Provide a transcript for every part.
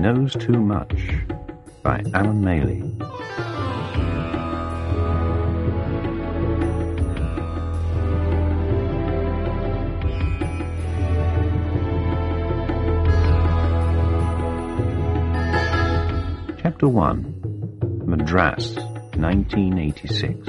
Knows Too Much by Alan Maley. Chapter 1. Madras, 1986.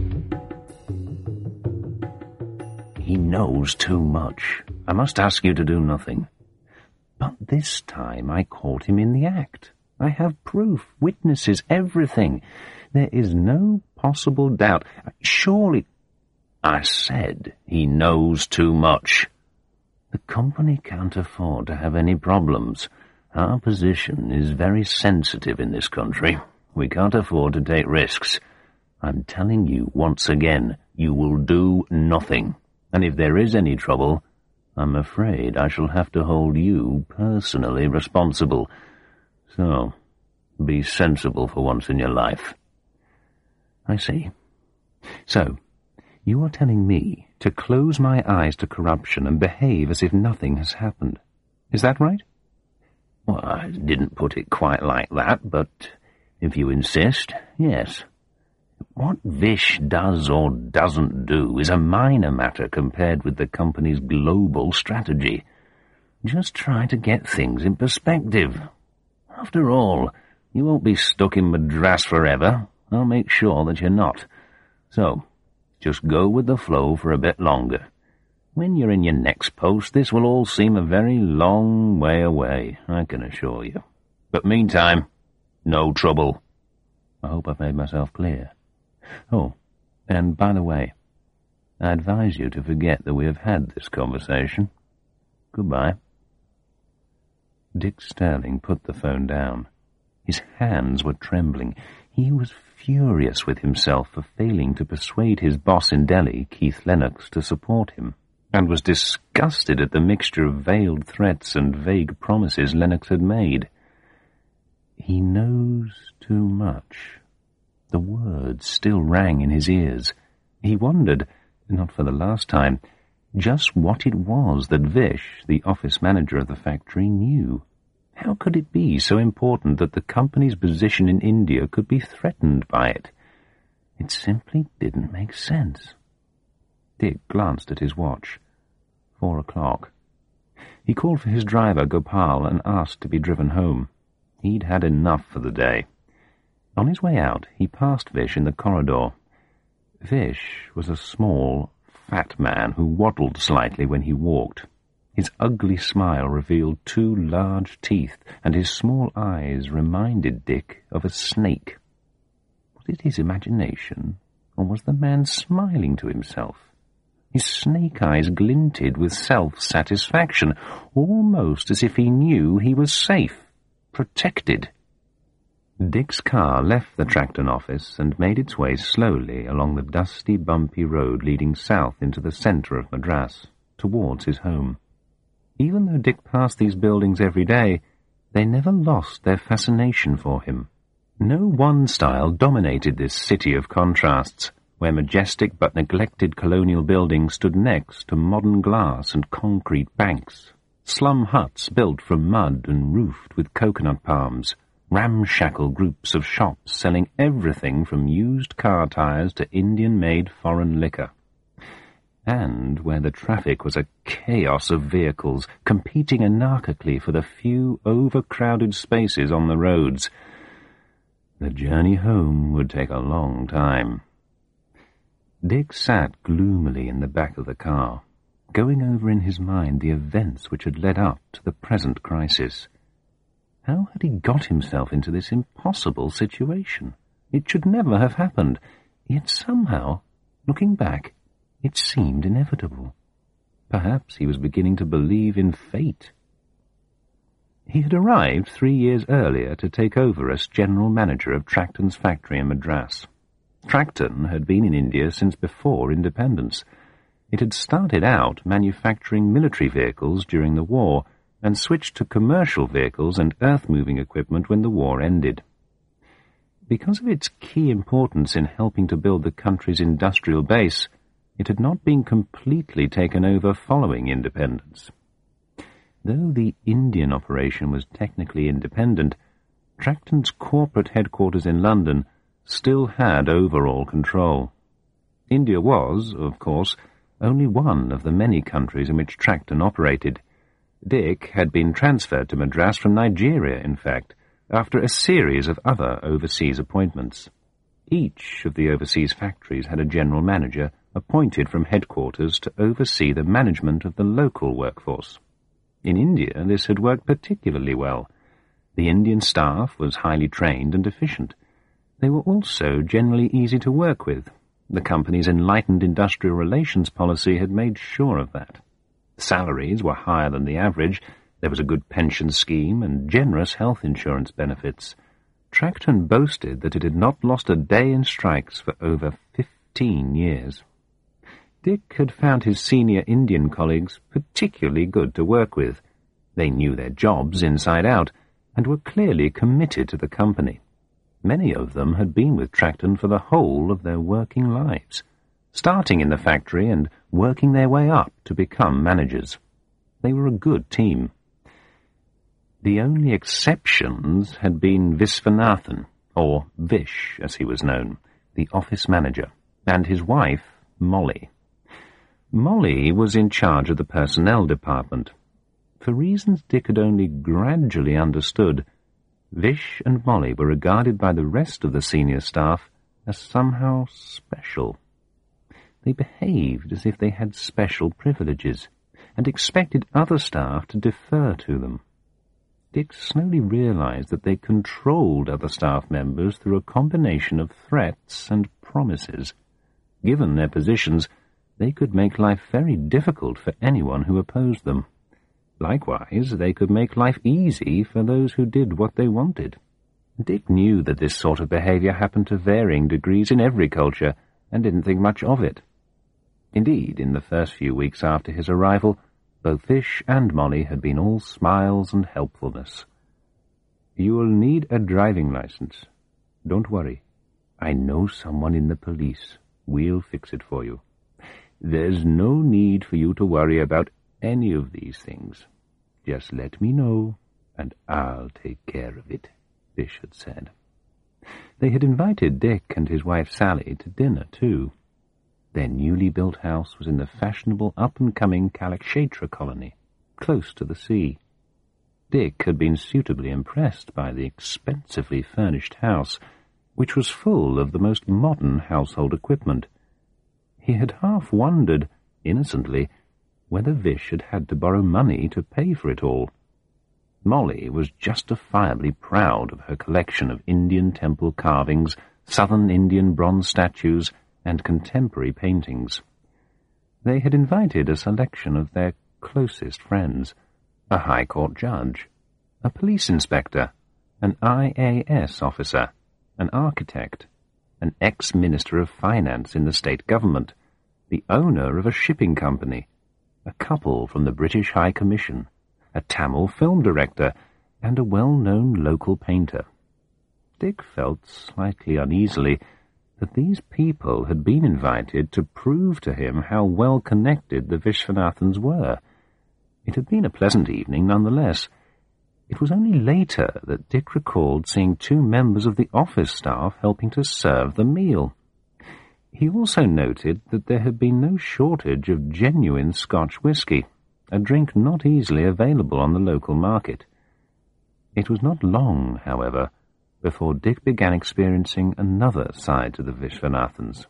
He knows too much. I must ask you to do nothing. But this time I caught him in the act. I have proof, witnesses, everything. There is no possible doubt. Surely, I said, he knows too much. The company can't afford to have any problems. Our position is very sensitive in this country. We can't afford to take risks. I'm telling you once again, you will do nothing. And if there is any trouble, I'm afraid I shall have to hold you personally responsible. So, be sensible for once in your life. I see. So, you are telling me to close my eyes to corruption and behave as if nothing has happened. Is that right? Well, I didn't put it quite like that, but if you insist, yes. What Vish does or doesn't do is a minor matter compared with the company's global strategy. Just try to get things in perspective. After all, you won't be stuck in Madras forever. I'll make sure that you're not. So, just go with the flow for a bit longer. When you're in your next post, this will all seem a very long way away, I can assure you. But meantime, no trouble. I hope I've made myself clear. Oh, and by the way, I advise you to forget that we have had this conversation. Goodbye. Dick Sterling put the phone down. His hands were trembling. He was furious with himself for failing to persuade his boss in Delhi, Keith Lennox, to support him, and was disgusted at the mixture of veiled threats and vague promises Lennox had made. He knows too much. The words still rang in his ears. He wondered, not for the last time, just what it was that Vish, the office manager of the factory, knew. How could it be so important that the company's position in India could be threatened by it? It simply didn't make sense. Dick glanced at his watch. 4 o'clock. He called for his driver, Gopal, and asked to be driven home. He'd had enough for the day. On his way out, he passed Vish in the corridor. Vish was a small, fat man who waddled slightly when he walked. His ugly smile revealed 2 large teeth, and his small eyes reminded Dick of a snake. Was it his imagination, or was the man smiling to himself? His snake eyes glinted with self-satisfaction, almost as if he knew he was safe, protected. Dick's car left the Tracton office and made its way slowly along the dusty, bumpy road leading south into the centre of Madras, towards his home. Even though Dick passed these buildings every day, they never lost their fascination for him. No one style dominated this city of contrasts, where majestic but neglected colonial buildings stood next to modern glass and concrete banks, slum huts built from mud and roofed with coconut palms, ramshackle groups of shops selling everything from used car tires to Indian-made foreign liquor, and where the traffic was a chaos of vehicles competing anarchically for the few overcrowded spaces on the roads. The journey home would take a long time. Dick sat gloomily in the back of the car, going over in his mind the events which had led up to the present crisis. How had he got himself into this impossible situation? It should never have happened, yet somehow, looking back, it seemed inevitable. Perhaps he was beginning to believe in fate. He had arrived 3 years earlier to take over as general manager of Tracton's factory in Madras. Tracton had been in India since before independence. It had started out manufacturing military vehicles during the war, and switched to commercial vehicles and earth-moving equipment when the war ended. Because of its key importance in helping to build the country's industrial base, it had not been completely taken over following independence. Though the Indian operation was technically independent, Tracton's corporate headquarters in London still had overall control. India was, of course, only one of the many countries in which Tracton operated. Dick had been transferred to Madras from Nigeria, in fact, after a series of other overseas appointments. Each of the overseas factories had a general manager appointed from headquarters to oversee the management of the local workforce. In India, this had worked particularly well. The Indian staff was highly trained and efficient. They were also generally easy to work with. The company's enlightened industrial relations policy had made sure of that. Salaries were higher than the average, there was a good pension scheme and generous health insurance benefits. Tracton boasted that it had not lost a day in strikes for over 15 years. Dick had found his senior Indian colleagues particularly good to work with. They knew their jobs inside out and were clearly committed to the company. Many of them had been with Tracton for the whole of their working lives, starting in the factory and working their way up to become managers. They were a good team. The only exceptions had been Viswanathan, or Vish as he was known, the office manager, and his wife, Molly. Molly was in charge of the personnel department. For reasons Dick had only gradually understood, Vish and Molly were regarded by the rest of the senior staff as somehow special. They behaved as if they had special privileges, and expected other staff to defer to them. Dick slowly realized that they controlled other staff members through a combination of threats and promises. Given their positions, they could make life very difficult for anyone who opposed them. Likewise, they could make life easy for those who did what they wanted. Dick knew that this sort of behavior happened to varying degrees in every culture, and didn't think much of it. Indeed, in the first few weeks after his arrival, both Vish and Molly had been all smiles and helpfulness. "You will need a driving license. Don't worry. I know someone in the police. We'll fix it for you. There's no need for you to worry about any of these things. Just let me know, and I'll take care of it," Vish had said. They had invited Dick and his wife Sally to dinner, too. Their newly built house was in the fashionable up-and-coming Kalakshetra colony, close to the sea. Dick had been suitably impressed by the expensively furnished house, which was full of the most modern household equipment. He had half wondered, innocently, whether Vish had had to borrow money to pay for it all. Molly was justifiably proud of her collection of Indian temple carvings, southern Indian bronze statues, and contemporary paintings. They had invited a selection of their closest friends, a High Court judge, a police inspector, an IAS officer, an architect, an ex-minister of finance in the state government, the owner of a shipping company, a couple from the British High Commission, a Tamil film director, and a well-known local painter. Dick felt slightly uneasily that these people had been invited to prove to him how well-connected the Viswanathans were. It had been a pleasant evening nonetheless. It was only later that Dick recalled seeing two members of the office staff helping to serve the meal. He also noted that there had been no shortage of genuine Scotch whisky, a drink not easily available on the local market. It was not long, however, before Dick began experiencing another side to the Viswanathans.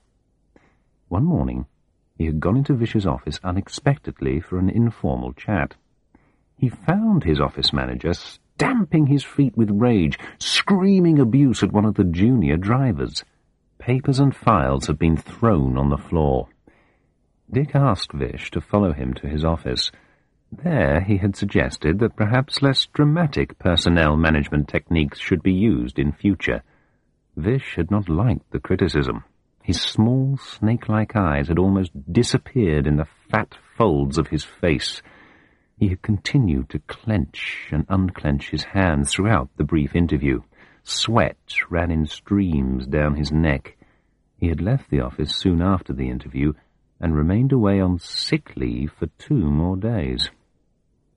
One morning, he had gone into Vish's office unexpectedly for an informal chat. He found his office manager stamping his feet with rage, screaming abuse at one of the junior drivers. Papers and files had been thrown on the floor. Dick asked Vish to follow him to his office. There he had suggested that perhaps less dramatic personnel management techniques should be used in future. Vish had not liked the criticism. His small, snake-like eyes had almost disappeared in the fat folds of his face. He had continued to clench and unclench his hands throughout the brief interview. Sweat ran in streams down his neck. He had left the office soon after the interview and remained away on sick leave for 2 more days.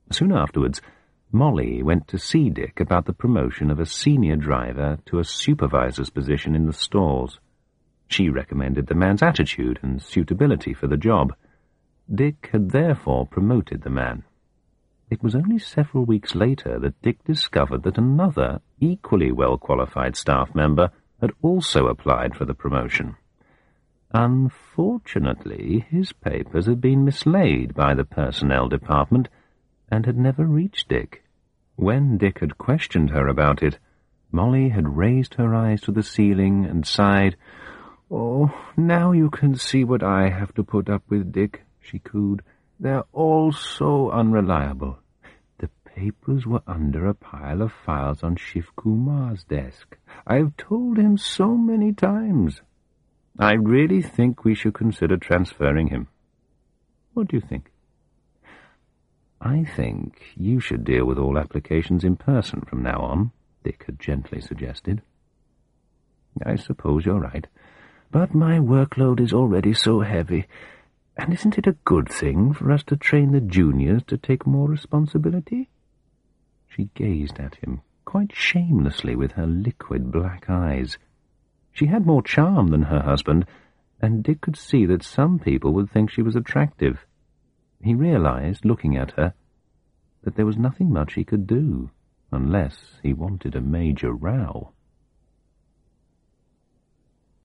Soon afterwards, Molly went to see Dick about the promotion of a senior driver to a supervisor's position in the stores. She recommended the man's attitude and suitability for the job. Dick had therefore promoted the man. It was only several weeks later that Dick discovered that another, equally well-qualified staff member had also applied for the promotion. Unfortunately, his papers had been mislaid by the personnel department and had never reached Dick. When Dick had questioned her about it, Molly had raised her eyes to the ceiling and sighed. "Oh, now you can see what I have to put up with, Dick," she cooed. "They're all so unreliable. The papers were under a pile of files on Shiv Kumar's desk. I've told him so many times. I really think we should consider transferring him. What do you think?" "I think you should deal with all applications in person from now on," Dick had gently suggested. "I suppose you're right. But my workload is already so heavy. And isn't it a good thing for us to train the juniors to take more responsibility?" She gazed at him, quite shamelessly with her liquid black eyes. She had more charm than her husband, and Dick could see that some people would think she was attractive. He realized, looking at her, that there was nothing much he could do, unless he wanted a major row.